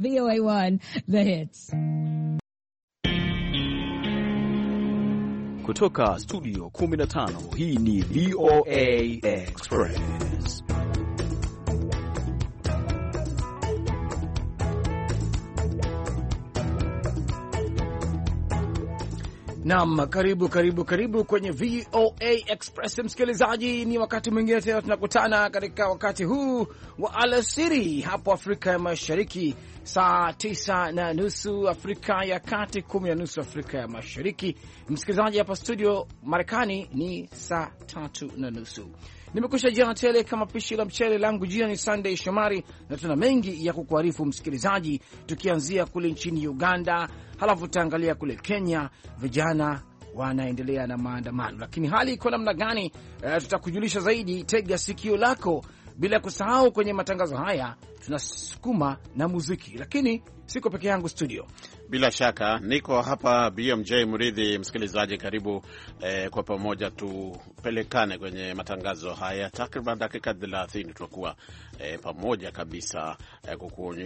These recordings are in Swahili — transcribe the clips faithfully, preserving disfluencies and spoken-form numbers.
V O A one, The Hits. Kutoka studio kumi na tano, hii ni V O A Express. Naam, karibu karibu karibu kwenye V O A Express msikilizaji, ni wakati mwingine tena tunakutana katika wakati huu wa alasiri hapo Afrika ya Mashariki, saa tisa na nusu Afrika ya Kati, kumi na nusu Afrika ya Mashariki. Msikilizaji, hapa studio Marekani ni saa tatu na nusu. Nimekusha jana tele kama pishi la mchele, langu jina ni Sunday Shomari, na tuna mengi ya kukuarifu msikilizaji, tukianzia kule nchini Uganda, halafu tutaangalia kule Kenya, vijana wanaendelea na maandamano, lakini hali iko namna gani? E, tutakujulisha zaidi, tega sikio lako. Bila kusahau kwenye matangazo haya tunasukuma na muziki, lakini siko peke yangu studio. Bila shaka niko hapa B M J Muridhi. Msikilizaji, karibu eh, kwa pamoja tupelekane kwenye matangazo haya. Takriban dakika thelathini tutakuwa eh, pamoja kabisa eh,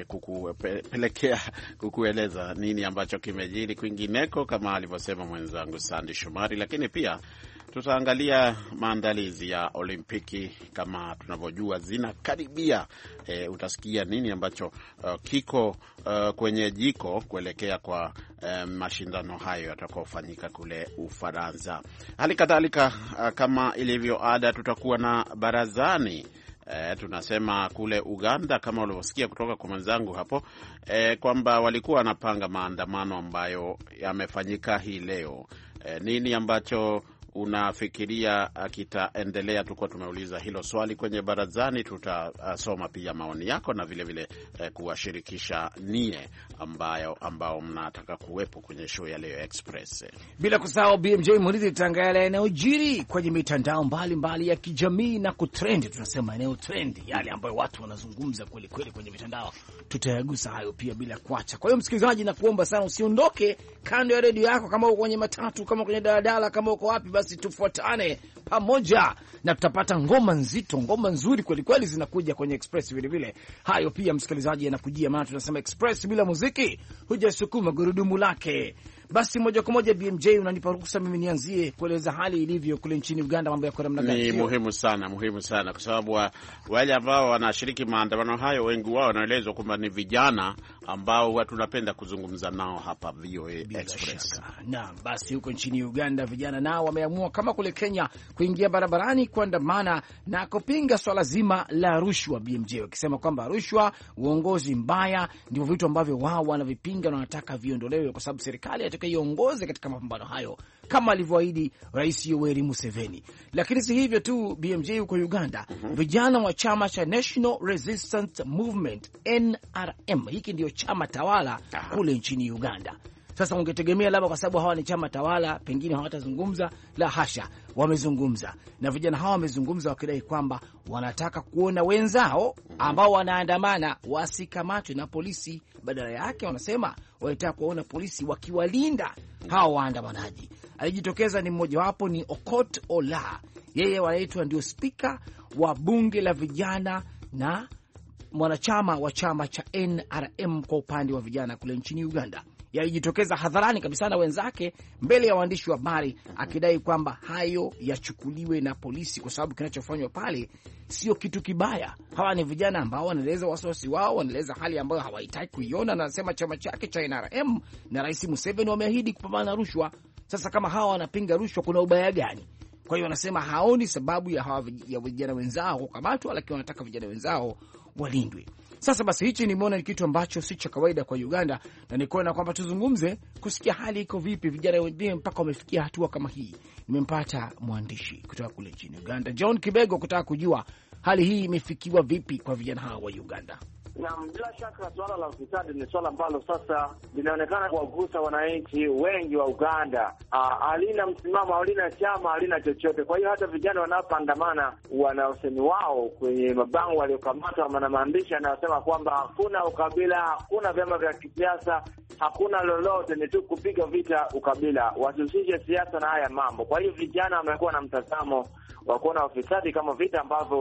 kukupelekea kuku, kukueleza nini ambacho kimejiri kwingineko kama alivyosema mwenzangu Sandy Shomari, lakini pia tutaangalia maandalizi ya Olimpiki kama tunavyojua zinakaribia. E, utasikia nini ambacho uh, kiko uh, kwenye jiko kuelekea kwa uh, mashindano hayo yatakayofanyika kule Ufaransa. Hali kadhalika uh, kama ilivyo ada, tutakuwa na barazani. E, tunasema kule Uganda kama ulivyosikia kutoka kwa mwenzangu hapo e, kwamba walikuwa wanapanga maandamano ambayo yamefanyika hii leo. E, nini ambacho unafikiria kitaendelea? Tuko tumeuliza hilo swali kwenye barazani. Tutasoma uh, pia maoni yako na vile vile uh, kuwashirikisha nie ambayo ambao mnataka kuwepo kwenye show ya leo Express. Bila kusahau B M J Murithi tangaza yanayojiri kwenye mitandao mbalimbali ya kijamii na kutrend. Tunasema eneo trend, yale ambayo watu wanazungumza kweli kweli kwenye mitandao, tutayagusa hayo pia bila kuacha. Kwa hiyo msikilizaji, na kuomba sana usiondoke kando ya redio yako, kama uko kwenye matatu, kama kwenye daladala, kama uko wapi, basi tufuatane pamoja na tutapata ngoma nzito, ngoma nzuri kweli kweli zinakuja kwenye Express vile vile. Hayo pia msikilizaji yanakujia, maana tunasema Express bila muziki hujasukuma gurudumu lake. Basi moja kwa moja B M J, unanipa ruhusa mimi nianzie kueleza hali ilivyo kule nchini Uganda, mambo yako namna gani? Ni muhimu sana, muhimu sana kwa sababu wale ambao wanashiriki maandamano hayo wengi wao wanaelezwa kwamba ni vijana ambao watu tunapenda kuzungumza nao hapa V O A Express. Naam, basi huko nchini Uganda vijana nao wameamua kama kule Kenya kuingia barabarani kuandamana na kupinga swala zima la rushwa B M J, wakisema kwamba rushwa, uongozi mbaya ndivyo vitu ambavyo wao wanavipinga na wanataka viondolewe, kwa sababu serikali atakayeongoza katika mapambano hayo kama alivyoahidi Rais Yoweri Museveni. Lakini si hivyo tu B M J, huko Uganda uh-huh. vijana wa chama cha National Resistance Movement N R M, hiki ndio chama tawala uh-huh. kule nchini Uganda. Sasa ungetegemea labda kwa sababu hawa ni chama tawala pengine hawatazungumza, la hasha, wamezungumza. Na vijana hawa wamezungumza wakidai kwamba wanataka kuona wenzao ambao wanaandamana wasikamatwe na polisi. Badala yake wanasema wanataka kuona polisi wakiwalinda hawa waandamanaji. Alijitokeza ni mmoja wapo ni Okot Ola, yeye wanaitwa ndio spika wa bunge la vijana na mwanachama wa chama cha N R M kwa upande wa vijana kule nchini Uganda. Yalijitokeza hadharani kabisa na wenzake mbele ya waandishi wa habari akidai kwamba hayo yachukuliwe na polisi, kwa sababu kinachofanywa pale sio kitu kibaya. Hawa ni vijana ambao wanaeleza wasiwasi wao, wanaeleza hali ambayo hawahitaki kuiona, na anasema chama chake cha N R M na Rais Museveni wameahidi kupambana na rushwa. Sasa kama hawa wanapinga rushwa, kuna ubaya gani? Kwa hiyo wanasema haoni sababu ya hawa ya vijana wenzao kukamatwa, lakini wanataka vijana wenzao walindwe. Sasa basi hichi nimeona ni kitu ambacho si cha kawaida kwa Uganda, na nikaona kwamba tuzungumze kusikia hali iko vipi, vijana wengine mpaka wamefikia hatua kama hii. Nimempata mwandishi kutoka kule nchini Uganda, John Kibego, kutaka kujua hali hii imefikiwa vipi kwa vijana hawa wa Uganda. Na bila shaka swala la ufisadi ni swala ambalo sasa linaonekana kuwagusa wananchi wengi wa Uganda. Halina msimamo, halina chama, halina chochote. Kwa hiyo hata vijana wanapoandamana, wana usemi wao kwenye mabango waliokamatwa, wana maandishi yanayosema kwamba hakuna ukabila, hakuna vyama vya kisiasa, hakuna lolote, ni tu kupiga vita ukabila, wasihusishe siasa na haya mambo. Kwa hiyo vijana wamekuwa na mtazamo wa kuona ufisadi kama vita ambavyo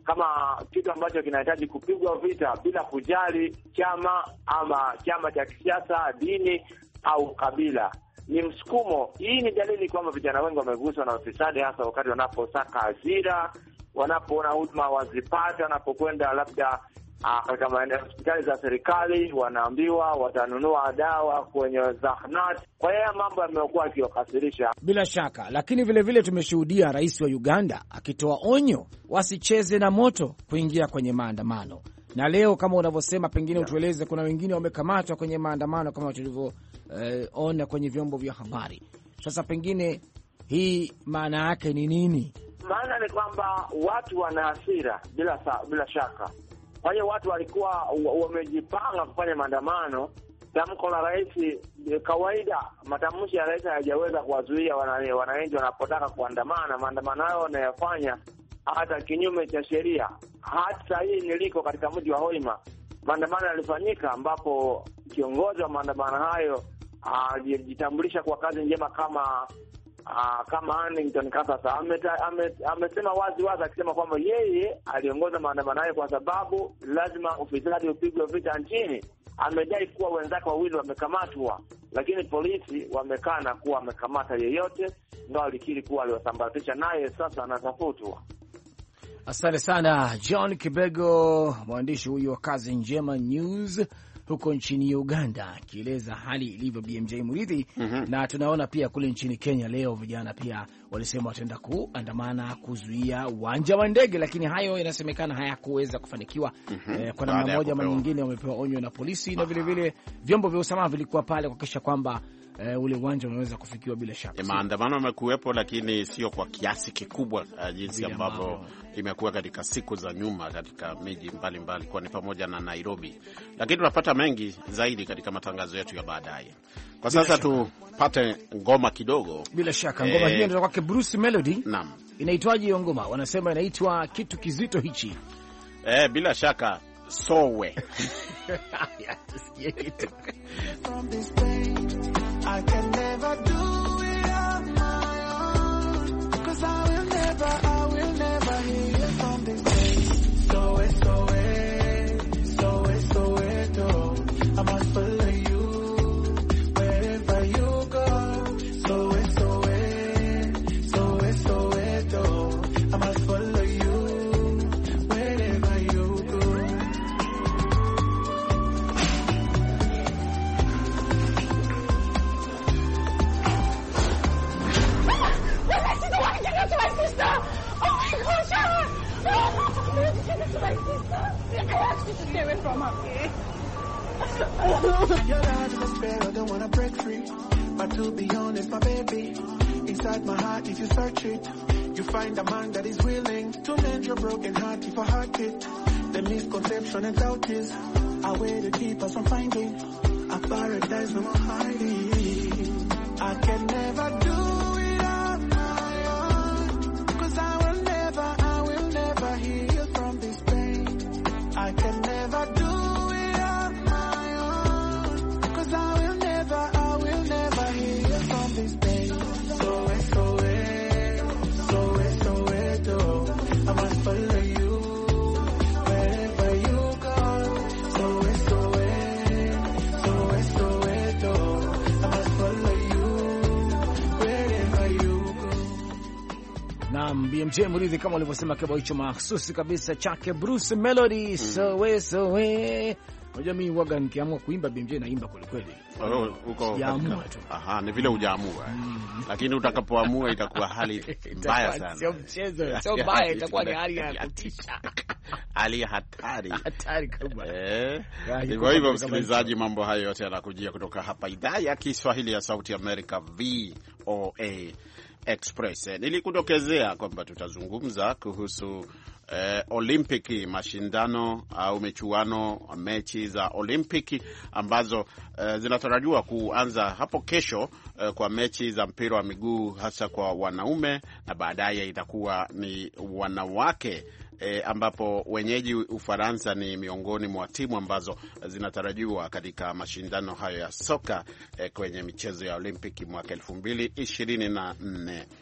kama kitu ambacho kinahitaji kupigwa vita bila kujali chama ama chama cha kisiasa, dini au kabila. Ni msukumo. Hii ni dalili kwamba vijana wengi wameguswa na ufisadi, hasa wakati wanaposaka ajira, wanapoona huduma wazipata, wanapokwenda labda katika maeneo hospitali za serikali, wanaambiwa watanunua dawa kwenye zahanati. Kwa hiyo mambo yamekuwa akiwakasirisha bila shaka. Lakini vile vile tumeshuhudia rais wa Uganda akitoa onyo wasicheze na moto kuingia kwenye maandamano. Na leo kama unavyosema, pengine yeah, utueleze, kuna wengine wamekamatwa kwenye maandamano kama tulivyoona eh, kwenye vyombo vya habari. Sasa pengine hii maana yake ni nini? Maana ni kwamba watu wana hasira bila bila shaka. Kwa hiyo watu walikuwa wamejipanga kufanya maandamano. Tamko la rais, kawaida matamshi ya rais hayajaweza kuwazuia wananchi wanapotaka kuandamana. Maandamano hayo wanayofanya hata kinyume cha sheria. Hata hii niliko katika mji wa Hoima, maandamano yalifanyika ambapo kiongozi wa maandamano hayo alijitambulisha kwa kazi njema kama Aa, kama Huntington Kasasa amesema ame, ame wazi wazi akisema kwamba yeye aliongoza maandamano hayo kwa sababu lazima ufisadi upigwe vita nchini. Amedai kuwa wenzake wawili wamekamatwa, lakini polisi wamekana kuwa wamekamata yeyote, ndio alikiri kuwa aliwasambaratisha, naye sasa anatafutwa. Asante sana John Kibego, mwandishi huyu wa Kazi Njema News huko nchini Uganda, akieleza hali ilivyo. B M J Muridhi. mm -hmm. Na tunaona pia kule nchini Kenya leo vijana pia walisema wataenda kuandamana kuzuia uwanja wa ndege, lakini hayo inasemekana hayakuweza kufanikiwa. mm -hmm. Eh, kwa namna moja ama nyingine wamepewa onyo na polisi. Aha. Na vile vile vyombo vya usalama vilikuwa pale kuhakikisha kwamba Uh, ule uwanja unaweza kufikiwa bila shaka. E, maandamano yamekuwepo, lakini sio kwa kiasi kikubwa uh, jinsi ambavyo imekuwa katika siku za nyuma katika miji mbalimbali, kwa ni pamoja na Nairobi. Lakini tunapata mengi zaidi katika matangazo yetu ya baadaye. Kwa sasa tupate ngoma kidogo. Bila shaka ngoma eh, hii ndio kwake Bruce Melody. Naam. Inaitwaje hiyo ngoma? Wanasema inaitwa kitu kizito hichi. Eh, bila shaka sowe. I can never do it on my own, 'cause I will never, I will never heal from this pain. So it's so it, so it's so it, oh. I must follow you wherever you go. So it's so it, so it's so it, oh. I must follow you wherever you go. Stay away from her. Your heart is a spell, I don't wanna break free. But to be honest, my baby, inside my heart, if you search it, you find a man that is willing to mend your broken heart if a heart it. The misconception and doubt is I way to keep us from finding a paradise no more hiding. I can never do it on my own, 'cause I will never, I will never heal from this pain. I can never do it on my own, 'cause I will never, I will never heal from this pain. So it's so it, so it's so it, oh. I must follow you wherever you go. So it's so it, so it's so it, oh. I must follow you wherever you go. Naam, B M J Muridhi, kama ulivyosema, kibao hicho mahsusi kabisa chake Bruce Melody. mm. so we so we unajua mimi waga nikiamua kuimba B M J naimba kweli kweli. Uko aha, ni vile hujaamua. mm. Lakini utakapoamua itakuwa hali mbaya sana. Sio mchezo, sio mbaya, itakuwa ni hali ya kutisha. Hali hatari. Hatari kubwa. Eh. Hivyo hivyo, msikilizaji, mambo hayo yote yanakujia kutoka hapa idhaa ya Kiswahili ya Sauti America, V O A Express. Nilikudokezea kwamba tutazungumza kuhusu eh, Olimpiki, mashindano au michuano, mechi za Olimpiki ambazo eh, zinatarajiwa kuanza hapo kesho eh, kwa mechi za mpira wa miguu hasa kwa wanaume, na baadaye itakuwa ni wanawake. E, ambapo wenyeji Ufaransa ni miongoni mwa timu ambazo zinatarajiwa katika mashindano hayo ya soka e, kwenye michezo ya Olimpiki mwaka elfu mbili ishirini na nne.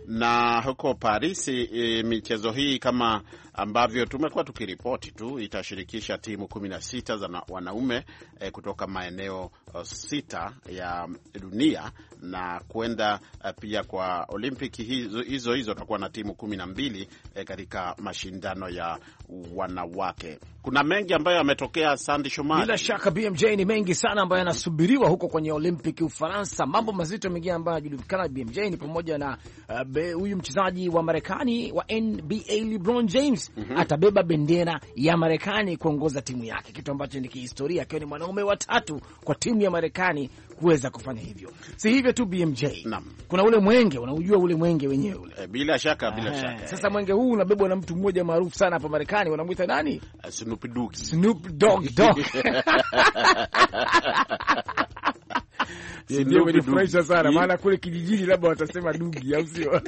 Na huko Paris e, michezo hii kama ambavyo tumekuwa tukiripoti tu itashirikisha timu kumi na sita za wanaume e, kutoka maeneo uh, sita ya dunia, na kwenda uh, pia kwa Olimpiki hizo hizo hizo tutakuwa na timu kumi na mbili e, katika mashindano ya wanawake. Kuna mengi ambayo yametokea, Sandy Shomari. Bila shaka B M J, ni mengi sana ambayo yanasubiriwa huko kwenye Olimpiki Ufaransa. Mambo mazito mengine ambayo yanajulikana B M J ni pamoja na huyu uh, mchezaji wa Marekani wa N B A LeBron James mm -hmm. atabeba bendera ya Marekani kuongoza timu yake, kitu ambacho ni kihistoria, akiwa ni mwanaume wa tatu kwa timu ya Marekani kuweza kufanya hivyo. Si hivyo tu B M J. Naam. Kuna ule mwenge, unaujua ule mwenge wenyewe ule. E, bila shaka, bila Aha. shaka. Sasa mwenge huu unabebwa na mtu mmoja maarufu sana hapa Marekani, wanamuita nani? Uh, Snoop Dogg. Snoop Dogg Dogg. Ndio umenifurahisha sana, maana kule kijijini labda watasema Dugi au sio?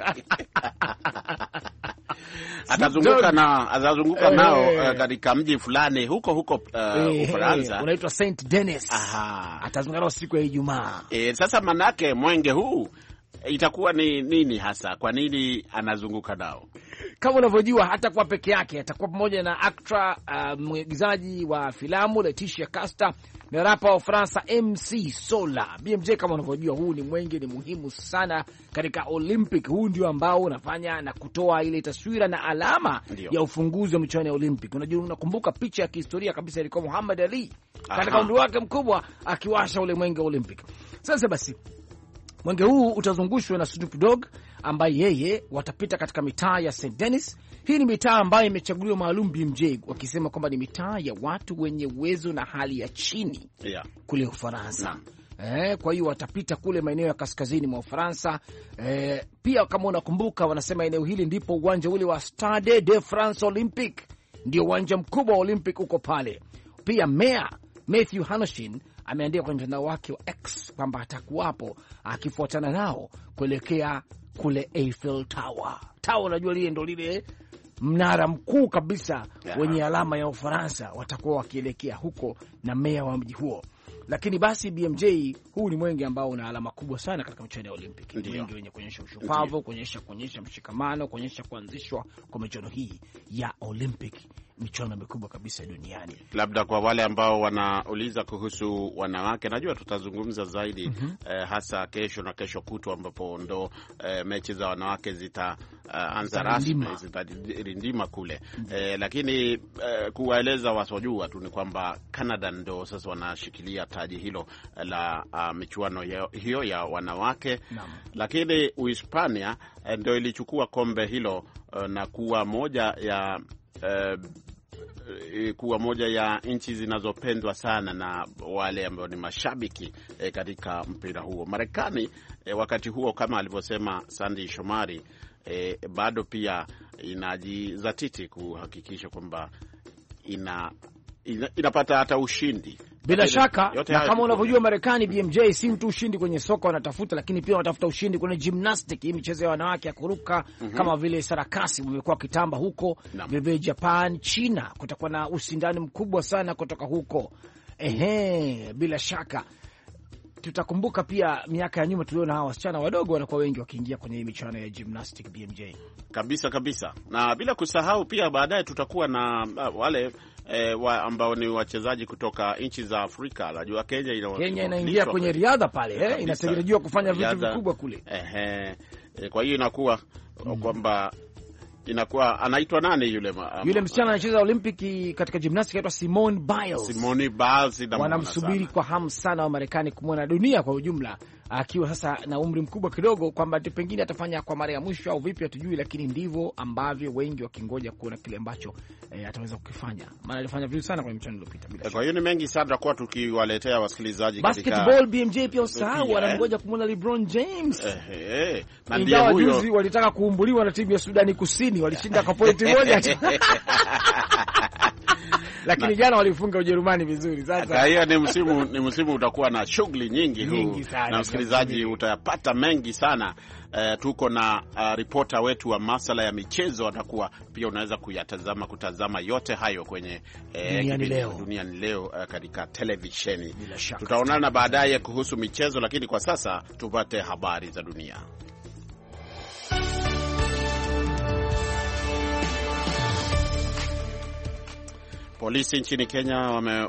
Atazunguka na atazunguka hey, nao uh, katika mji fulani huko huko uh, hey, Ufaransa hey, unaitwa Saint Denis. Aha, atazunguka nao siku ya Ijumaa. Eh, sasa manake mwenge huu itakuwa ni nini hasa? Kwa nini anazunguka nao? Kama unavyojua, hata kwa peke yake atakuwa pamoja na actor uh, mwigizaji wa filamu Letitia Casta na rapa wa Ufaransa M C Sola. B M J, kama unavyojua, huu ni mwenge, ni muhimu sana katika Olympic. Huu ndio ambao unafanya na kutoa ile taswira na alama Ndiyo. ya ufunguzi wa michuano ya Olympic. Unajua, unakumbuka picha ya kihistoria kabisa ilikuwa Muhammad Ali katika umri wake mkubwa akiwasha ule mwenge wa Olympic. Sasa basi mwenge huu utazungushwa na Snoop Dogg ambaye yeye watapita katika mitaa ya Saint Denis. Hii ni mitaa ambayo imechaguliwa maalum B M J, wakisema kwamba ni mitaa ya watu wenye uwezo na hali ya chini yeah. kule Ufaransa. Eh, kwa hiyo watapita kule maeneo ya kaskazini mwa Ufaransa. Eh, pia kama unakumbuka, wanasema eneo hili ndipo uwanja ule wa Stade de France Olympique, ndio uwanja mkubwa wa Olympic uko pale. Pia Mayor Matthew Hanoshin ameandika kwenye mtandao wake wa X kwamba atakuwapo akifuatana nao kuelekea kule Eiffel Tower. Tower, unajua lile ndo lile mnara mkuu kabisa yeah. wenye alama ya Ufaransa. Watakuwa wakielekea huko na meya wa mji huo. Lakini basi B M J, huu ni mwenge ambao una alama kubwa sana katika michuano ya Olympic. Ni mwenge wenye kuonyesha ushupavu, kuonyesha kuonyesha mshikamano, kuonyesha kuanzishwa kwa michuano hii ya Olympic, michuano mikubwa kabisa duniani. Labda kwa wale ambao wanauliza kuhusu wanawake, najua tutazungumza zaidi mm -hmm. eh, hasa kesho na kesho kutwa ambapo ndo eh, mechi za wanawake zita uh, anza rasmi, zitarindima kule mm -hmm. eh, lakini eh, kuwaeleza wasojua tu ni kwamba Canada ndo sasa wanashikilia taji hilo la uh, michuano hiyo ya wanawake Naam. Lakini Uhispania eh, ndo ilichukua kombe hilo uh, na kuwa moja ya uh, kuwa moja ya nchi zinazopendwa sana na wale ambao ni mashabiki e, katika mpira huo. Marekani e, wakati huo kama alivyosema Sandy Shomari e, bado pia inajizatiti kuhakikisha kwamba ina, ina inapata hata ushindi. Bila shaka, na kama unavyojua Marekani B M J si tu ushindi kwenye soka wanatafuta, lakini pia wanatafuta ushindi kwenye gymnastics, hii michezo ya wanawake ya kuruka mm -hmm. kama vile sarakasi wamekuwa kitamba huko, vile Japan, China kutakuwa na ushindani mkubwa sana kutoka huko. Ehe, bila shaka tutakumbuka pia miaka ya nyuma tuliona hawa wasichana wadogo wanakuwa wengi wakiingia kwenye michuano ya gymnastics B M J. Kabisa kabisa. Na bila kusahau pia baadaye tutakuwa na uh, wale E, wa, ambao ni wachezaji kutoka nchi za Afrika. Najua Kenya ina Kenya inaingia kwenye riadha pale eh, inatarajiwa kufanya vitu vikubwa kule. Ehe. E, kwa hiyo inakuwa mm. kwamba inakuwa anaitwa nani yule ma, yule msichana anacheza Olimpiki katika gymnastics anaitwa Simone Biles. Simone Biles wanamsubiri kwa hamu sana wa Marekani kumwona, dunia kwa ujumla, akiwa sasa na umri mkubwa kidogo, kwamba pengine atafanya kwa mara ya mwisho au vipi hatujui, lakini ndivyo ambavyo wengi wakingoja kuona kile ambacho e, ataweza kukifanya, maana alifanya vizuri sana kwenye mchezo uliopita. Bila kwa hiyo ni mengi sana tutakuwa tukiwaletea wasikilizaji katika basketball B M J. Pia usahau wanangoja kumwona LeBron James. Ehe, na ndiye huyo walitaka kuumbuliwa na timu ya Sudani Kusini, walishinda kwa pointi moja tu. Lakini jana walifunga Ujerumani vizuri. Sasa hiyo ni msimu ni msimu utakuwa na shughuli nyingi huu, na msikilizaji utayapata mengi sana. Uh, tuko na uh, ripota wetu wa masuala ya michezo atakuwa pia, unaweza kuyatazama kutazama yote hayo kwenye uh, Duniani Leo, Duniani Leo uh, katika televisheni. Tutaonana baadaye kuhusu michezo, lakini kwa sasa tupate habari za dunia. Polisi nchini Kenya wame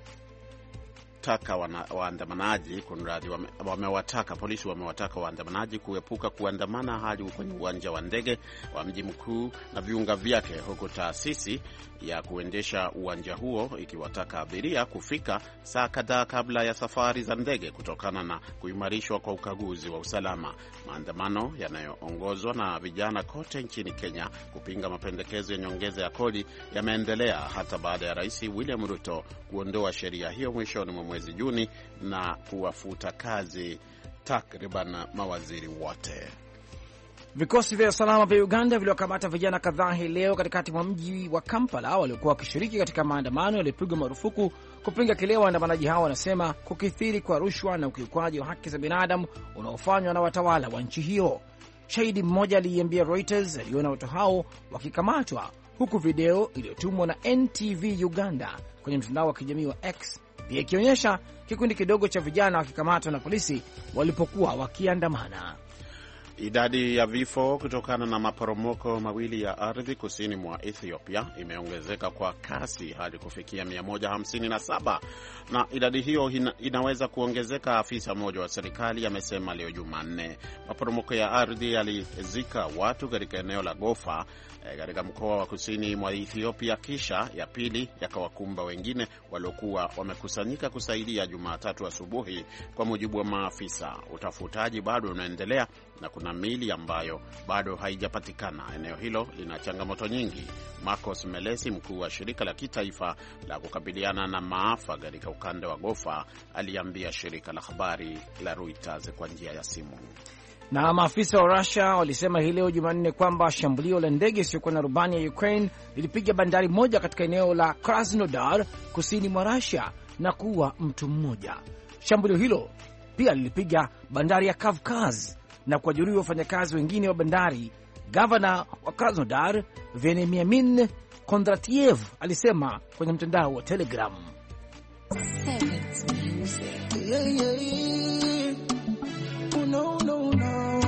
taka waandamanaji kunradhi wamewataka wame polisi wamewataka waandamanaji kuepuka kuandamana hadi kwenye uwanja wa ndege wa mji mkuu na viunga vyake, huku taasisi ya kuendesha uwanja huo ikiwataka abiria kufika saa kadhaa kabla ya safari za ndege kutokana na kuimarishwa kwa ukaguzi wa usalama. Maandamano yanayoongozwa na vijana kote nchini Kenya kupinga mapendekezo ya nyongeza ya kodi yameendelea hata baada ya Rais William Ruto kuondoa sheria hiyo mwishoni mwa mwezi Juni na kuwafuta kazi takriban mawaziri wote. Vikosi vya usalama vya Uganda viliwakamata vijana kadhaa hii leo katikati mwa mji wa Kampala waliokuwa wakishiriki katika maandamano yaliyopigwa marufuku kupinga kile waandamanaji hao wanasema kukithiri kwa rushwa na ukiukwaji wa haki za binadamu unaofanywa na watawala wa nchi hiyo. Shahidi mmoja aliiambia Reuters aliona watu hao wakikamatwa, huku video iliyotumwa na N T V Uganda kwenye mtandao wa kijamii wa X pia ikionyesha kikundi kidogo cha vijana wakikamatwa na polisi walipokuwa wakiandamana. Idadi ya vifo kutokana na maporomoko mawili ya ardhi kusini mwa Ethiopia imeongezeka kwa kasi hadi kufikia mia moja hamsini na saba, na idadi hiyo ina, inaweza kuongezeka, afisa mmoja wa serikali amesema leo Jumanne. Maporomoko ya ardhi yalizika watu katika eneo la Gofa katika mkoa wa kusini mwa Ethiopia, kisha ya pili yakawakumba wengine waliokuwa wamekusanyika kusaidia Jumatatu asubuhi, kwa mujibu wa maafisa. Utafutaji bado unaendelea na kuna mili ambayo bado haijapatikana. Eneo hilo lina changamoto nyingi. Marcos Melesi, mkuu wa shirika la kitaifa la kukabiliana na maafa katika ukanda wa Gofa, aliambia shirika la habari la Reuters kwa njia ya simu. Na maafisa wa Russia walisema hii leo Jumanne kwamba shambulio la ndege isiyokuwa na rubani ya Ukraine lilipiga bandari moja katika eneo la Krasnodar kusini mwa Russia na kuua mtu mmoja. Shambulio hilo pia lilipiga bandari ya Kavkaz na kuwajeruhi wafanyakazi wengine wa bandari. Gavana wa Krasnodar Venemiamin Kondratiev alisema kwenye mtandao wa Telegram. Yeah, yeah, yeah. Oh, no, no, no.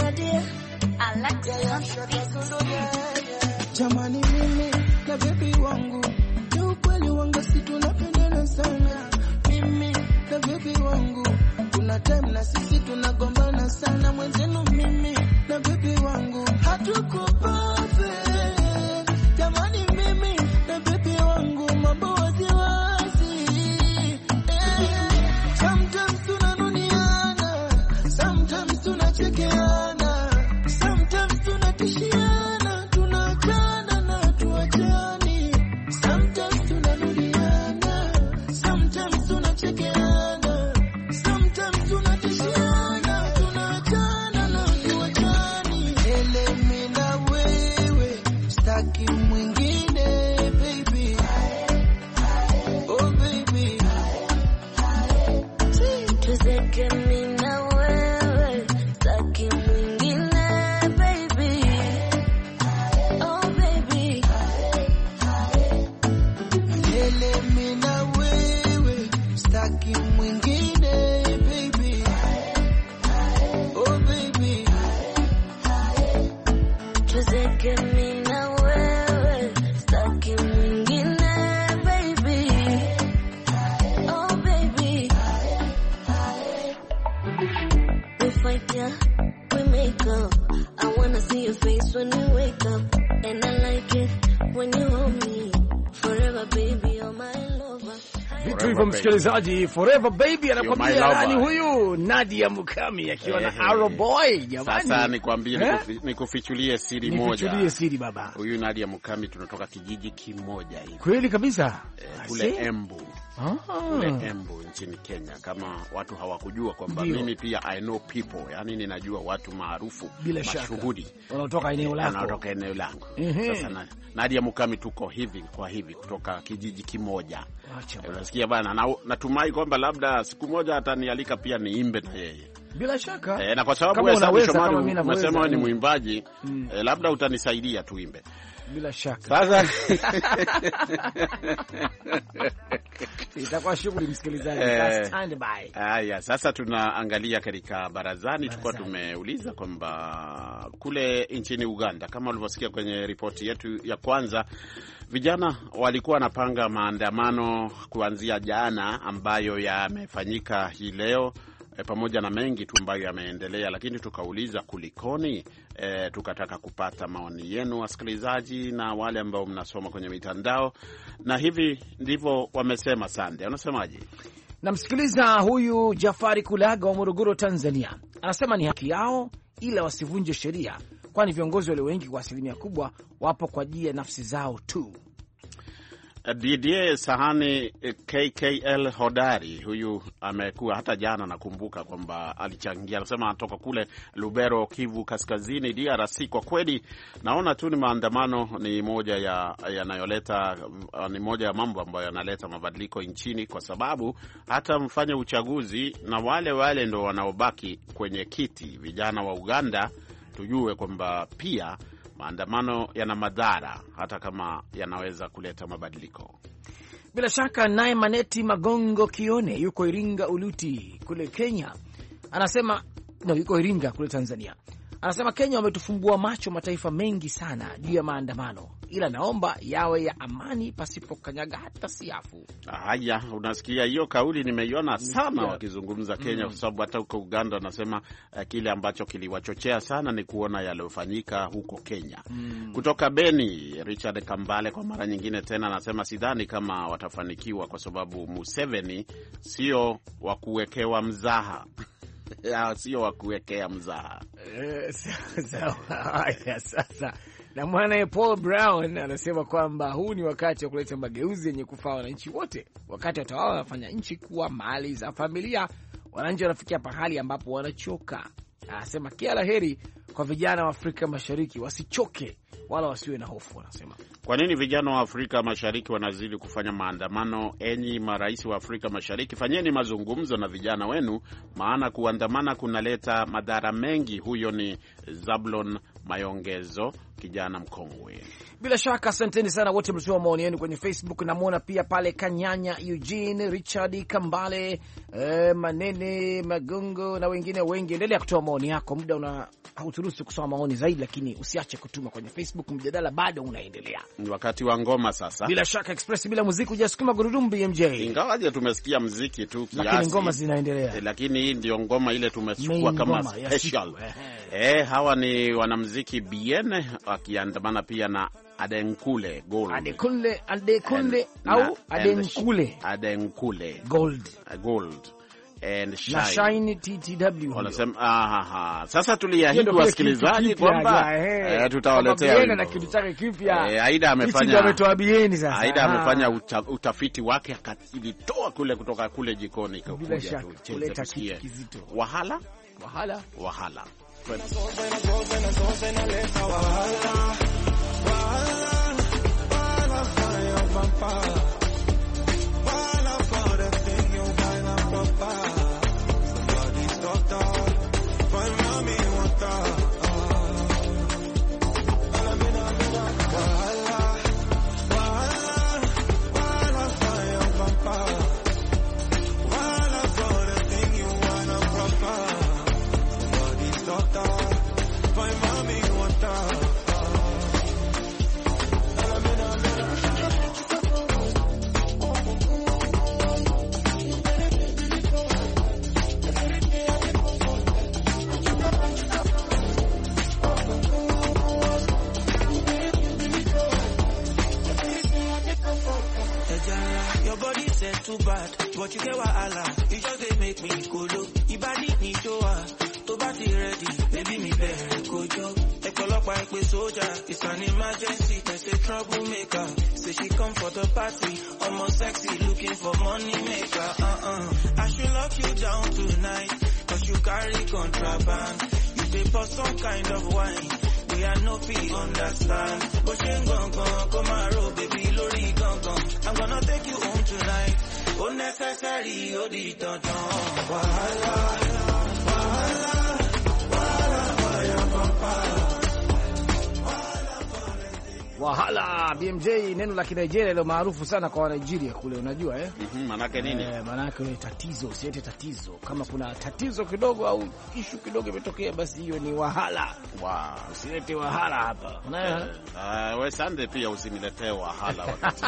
Jamani mimi na baby wangu ni ukweli wangu, si tunapendana sana. Mimi na baby wangu kuna time na sisi tunagombana sana. Mwenzenu mimi na baby wangu hatuko perfect. Jamani mimi na baby wangu mambo wazi wazi. eh. Sometimes tunanuniana, sometimes tunachekeana, sometimes tunatishiana, tunachana na tuachani. Sometimes tunanuniana, sometimes tunachekeana, sometimes tunatishiana, tunachana na tuachani. Ele mimi na wewe staki mwingine baby. Oh baby, tuzeke mimi na wewe staki mwingine baby. Oh baby, ele mimi na wewe staki mwingine baby. Oh baby, tuzeke mimi na wewe staki mwingine baby. Oh baby, we fight, yeah, we make up. I wanna see your face when you wake up, and I like it when you hold me. Forever baby, you're my lover. Vitu hivyo msikilizaji, Forever Baby anakuambia You're my nani lover. huyu? Nadia Mukami akiwa na Eh, Arrow Boy. Jamani, Sasa nikwambie, Eh? nikufi- nikufichulie siri moja. nifichulie siri baba. Huyu Nadia Mukami tunatoka kijiji kimoja hivi, Kweli kabisa. eh, kule Ase? Embu. Ah. Kule Embu nchini Kenya, kama watu hawakujua kwamba Ndio. mimi pia I know people, yani ninajua watu maarufu Bila shaka. mashuhuri Wanaotoka eneo lako. wanaotoka eneo langu. Ehe. Sasa na, Nadia Mukami tuko hivi kwa hivi kutoka kijiji kimoja. Acha Eh, bwana. Unasikia bana, na, natumai kwamba labda siku moja atanialika pia niimbe na yeye. Bila shaka. E, na kwa sababu Kama wewe Sami unaweza, Shomari kama mimi naweza, umesema wewe ni mm. mwimbaji, Mm. e, labda utanisaidia tuimbe. Bila shaka. Sasa itakuwa shughuli msikilizaji. Eh, stand by. Haya, sasa tunaangalia katika barazani. Tulikuwa tumeuliza kwamba kule nchini Uganda, kama ulivyosikia kwenye ripoti yetu ya kwanza, vijana walikuwa wanapanga maandamano kuanzia jana ambayo yamefanyika hii leo, E, pamoja na mengi tu ambayo yameendelea, lakini tukauliza kulikoni. E, tukataka kupata maoni yenu wasikilizaji na wale ambao mnasoma kwenye mitandao, na hivi ndivyo wamesema. Sande, unasemaje? Namsikiliza huyu Jafari Kulaga wa Morogoro, Tanzania. Anasema ni haki yao, ila wasivunje sheria, kwani viongozi wale wengi kwa asilimia kubwa wapo kwa ajili ya nafsi zao tu. D D A Sahani K K L Hodari, huyu amekuwa hata jana nakumbuka kwamba alichangia, anasema anatoka kule Lubero, Kivu Kaskazini, D R C. Kwa kweli naona tu ni maandamano ni moja ya yanayoleta ni moja ya mambo ambayo yanaleta mabadiliko nchini, kwa sababu hata mfanye uchaguzi na wale wale ndio wanaobaki kwenye kiti. Vijana wa Uganda tujue kwamba pia maandamano yana madhara hata kama yanaweza kuleta mabadiliko. Bila shaka. Naye Maneti Magongo Kione yuko Iringa Uluti kule Kenya, anasema no, yuko Iringa kule Tanzania. Anasema Kenya wametufumbua macho mataifa mengi sana juu ya maandamano, ila naomba yawe ya amani pasipo kanyaga hata siafu. Haya, unasikia hiyo kauli nimeiona sana wakizungumza Kenya, kwa mm. sababu hata huko Uganda wanasema uh, kile ambacho kiliwachochea sana ni kuona yaliyofanyika huko Kenya. Mm. Kutoka Beni, Richard Kambale kwa mara nyingine tena anasema sidhani kama watafanikiwa kwa sababu Museveni sio wa kuwekewa mzaha. Ya, sio wa kuwekea mzaha. Haya, sasa na mwana Paul Brown anasema kwamba huu ni wakati wa kuleta mageuzi yenye kufaa wananchi wote. Wakati watawala wanafanya nchi kuwa mali za familia, wananchi wanafikia pahali ambapo wanachoka. Anasema kila laheri kwa vijana wa Afrika Mashariki, wasichoke wala wasiwe na hofu. Anasema kwa nini vijana wa Afrika Mashariki wanazidi kufanya maandamano? Enyi marais wa Afrika Mashariki, fanyeni mazungumzo na vijana wenu, maana kuandamana kunaleta madhara mengi. Huyo ni Zablon Mayongezo, kijana mkongwe. Bila shaka, asanteni sana wote mliotoa maoni yenu kwenye Facebook. Namuona pia pale Kanyanya Eugene, Richard Kambale, eh, Manene Magongo na wengine wengi. Endelea kutoa maoni yako, muda una hauturuhusu kusoma maoni zaidi, lakini usiache kutuma kwenye Facebook, mjadala bado unaendelea. Ni wakati wa ngoma sasa. Bila shaka Express bila muziki hujasukuma gurudumu B M J. Ingawaje tumesikia muziki tu kiasi, lakini ngoma zinaendelea. E, lakini hii ndio ngoma ile tumechukua kama special. Eh, hawa ni wanamuziki B N wakiandamana pia na Adenkule Gold. Adenkule, Adenkule au Adenkule. Adenkule Gold. Gold. And Shine. Shine T T W. Wanasema aha, sasa tuliahidi wasikilizaji kwamba eh, tutawaletea na kitu chake kipya. Eh, Aida amefanya ametoa bieni sasa. Aida amefanya uta, utafiti wake akilitoa kule kutoka kule jikoni kuja kuleta kitu kizito. Wahala? Wahala? Wahala. But you get wahala, you just they make me go low. Ibadi ni joa, to bati ready, baby me better kojo. Ekolokwa ekpe soldier, it's an emergency, they say troublemaker. Say she come for the party, almost sexy, looking for money maker. Uh-uh, I should lock you down tonight, cause you carry contraband. You pay for some kind of wine, we are no fee understand. But she gon' gon' come around, baby, lori gon' gon'. I'm gonna take you home tonight. Unnecessary, oh di don don. Wahala, wahala, wahala, wahala, wahala, wahala. Wahala B M J, neno la Kinigeria leo maarufu sana kwa Nigeria kule, unajua eh? Mhm, manake nini? Eh, manake ni tatizo, usiete tatizo. Kama kuna tatizo kidogo au ishu kidogo imetokea, basi hiyo ni wahala. Wow, usilete wahala hapa. Unaona? Uh, wewe Sande pia usiniletee wahala wakati.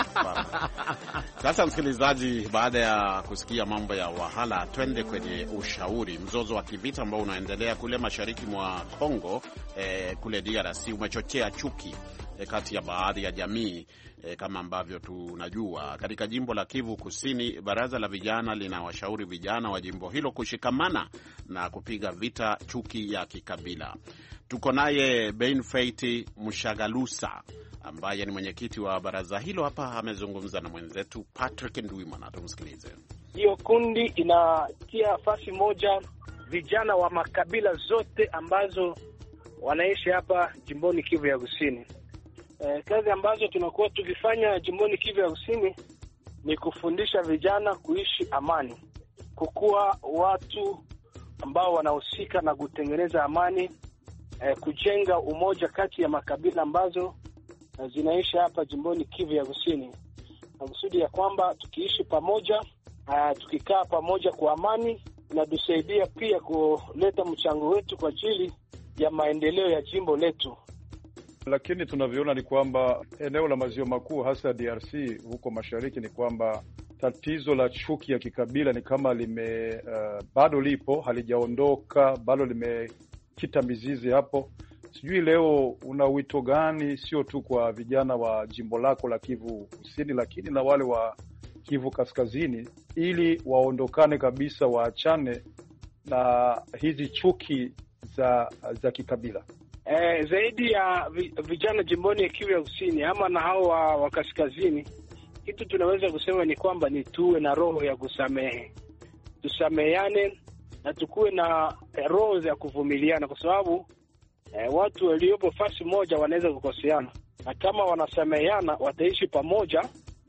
Sasa msikilizaji, baada ya kusikia mambo ya wahala, twende kwenye ushauri. Mzozo wa kivita ambao unaendelea kule mashariki mwa Kongo, eh, kule D R C umechochea chuki eh, kati ya baadhi ya jamii. E, kama ambavyo tunajua katika jimbo la Kivu Kusini, baraza la vijana linawashauri vijana wa jimbo hilo kushikamana na kupiga vita chuki ya kikabila. Tuko naye Benfait Mushagalusa ambaye ni mwenyekiti wa baraza hilo hapa, amezungumza na mwenzetu Patrick Ndwimana. Tumsikilize. Hiyo kundi inatia fasi moja vijana wa makabila zote ambazo wanaishi hapa jimboni Kivu ya Kusini. Eh, kazi ambazo tunakuwa tukifanya jimboni Kivu ya Kusini ni kufundisha vijana kuishi amani, kukuwa watu ambao wanahusika na kutengeneza amani, eh, kujenga umoja kati ya makabila ambazo eh, zinaishi hapa jimboni Kivu ya Kusini, na kusudi ya kwamba tukiishi pamoja, eh, tukikaa pamoja kwa amani, inatusaidia pia kuleta mchango wetu kwa ajili ya maendeleo ya jimbo letu. Lakini tunavyoona ni kwamba eneo la maziwa makuu hasa D R C huko mashariki, ni kwamba tatizo la chuki ya kikabila ni kama lime uh, bado lipo, halijaondoka, bado limekita mizizi hapo. Sijui leo una wito gani, sio tu kwa vijana wa jimbo lako la Kivu Kusini, lakini na wale wa Kivu Kaskazini, ili waondokane kabisa, waachane na hizi chuki za za kikabila? Eh, zaidi ya vijana jimboni ya Kivu ya Kusini ama na hao wa, wa kaskazini, kitu tunaweza kusema ni kwamba ni tuwe na roho ya kusamehe, tusameheane na tukuwe na eh, roho za kuvumiliana, kwa sababu eh, watu waliopo fasi moja wanaweza kukoseana, na kama wanasameheana wataishi pamoja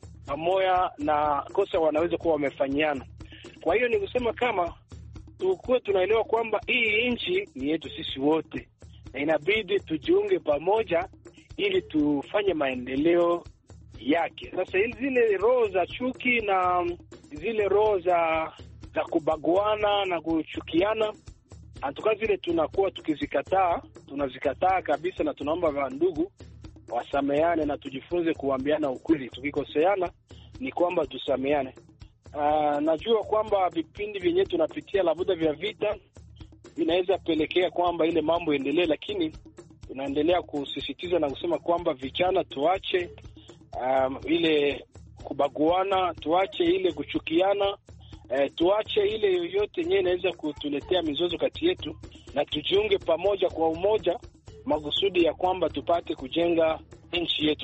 pamoja, na kosa wanaweza kuwa wamefanyiana. Kwa hiyo ni kusema kama tukuwe tunaelewa kwamba hii nchi ni yetu sisi wote, na inabidi tujiunge pamoja ili tufanye maendeleo yake. Sasa zile roho za chuki na zile roho za za kubaguana na kuchukiana, hatuka zile tunakuwa tukizikataa, tunazikataa kabisa, na tunaomba ndugu wasameane na tujifunze kuambiana ukweli. Tukikoseana ni kwamba tusameane. Uh, najua kwamba vipindi vyenyewe tunapitia labda vya vita inaweza pelekea kwamba ile mambo endelee, lakini tunaendelea kusisitiza na kusema kwamba vijana tuache um, ile kubaguana, tuache ile kuchukiana, eh, tuache ile yoyote yenyewe inaweza kutuletea mizozo kati yetu, na tujiunge pamoja kwa umoja, makusudi ya kwamba tupate kujenga nchi yetu.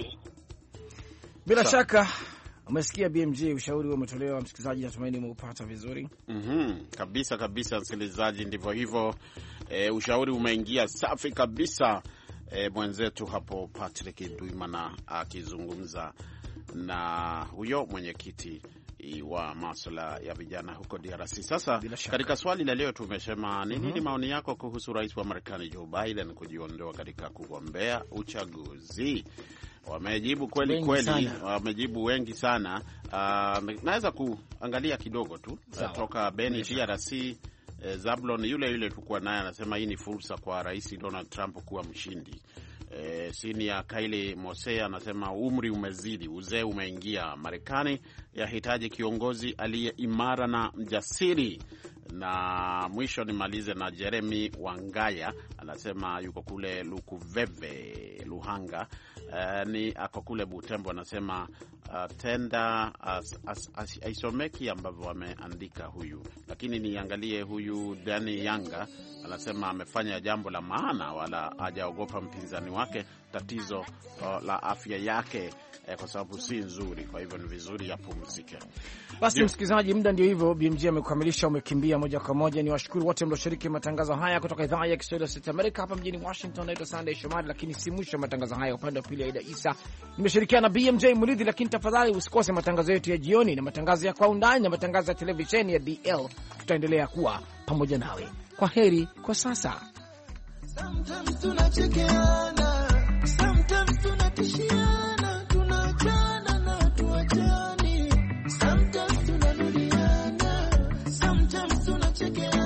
Bila Sa shaka umesikia B M J, ushauri umetolewa, msikilizaji, natumaini umeupata vizuri. Mhm, kabisa kabisa msikilizaji, ndivyo hivyo. E, ushauri umeingia safi kabisa. E, mwenzetu hapo Patrick Ndwimana akizungumza na huyo mwenyekiti wa masuala ya vijana huko D R C. Sasa katika swali la leo tumesema ni nini mm -hmm. maoni yako kuhusu rais wa Marekani Joe Biden kujiondoa katika kugombea uchaguzi? Wamejibu kweli wengi kweli sana. Wamejibu wengi sana. Uh, naweza kuangalia kidogo tu kutoka Beni D R C. eh, Zablon yule yule tulikuwa naye anasema hii ni fursa kwa Rais Donald Trump kuwa mshindi. Eh, Sinia Kaili Mosea anasema umri umezidi, uzee umeingia. Marekani yahitaji kiongozi aliye imara na mjasiri. Na mwisho nimalize na Jeremy Wangaya anasema yuko kule Lukuveve Luhanga, uh, ni ako kule Butembo, anasema uh, tenda aisomeki ambavyo wameandika huyu, lakini niangalie huyu Dani Yanga anasema amefanya jambo la maana, wala hajaogopa mpinzani wake. Tatizo uh, la afya yake eh, kwa sababu si nzuri, kwa hivyo ni vizuri yapumzike. Basi msikilizaji, muda ndio hivyo, B M J amekamilisha, umekimbia moja kwa moja. Ni washukuru wote mlioshiriki matangazo haya kutoka idhaa ya Kiswahili ya Sauti ya Amerika hapa mjini Washington. Naitwa Sunday Shomari, lakini si mwisho matangazo haya. Upande wa pili Aida Isa, nimeshirikiana na B M J Muridhi, lakini tafadhali usikose matangazo yetu ya jioni na matangazo ya kwa undani na matangazo ya televisheni ya D L. Tutaendelea kuwa pamoja nawe. Kwa heri kwa sasa. Sometimes tunachekeana, sometimes tunatishia. girls tunachekea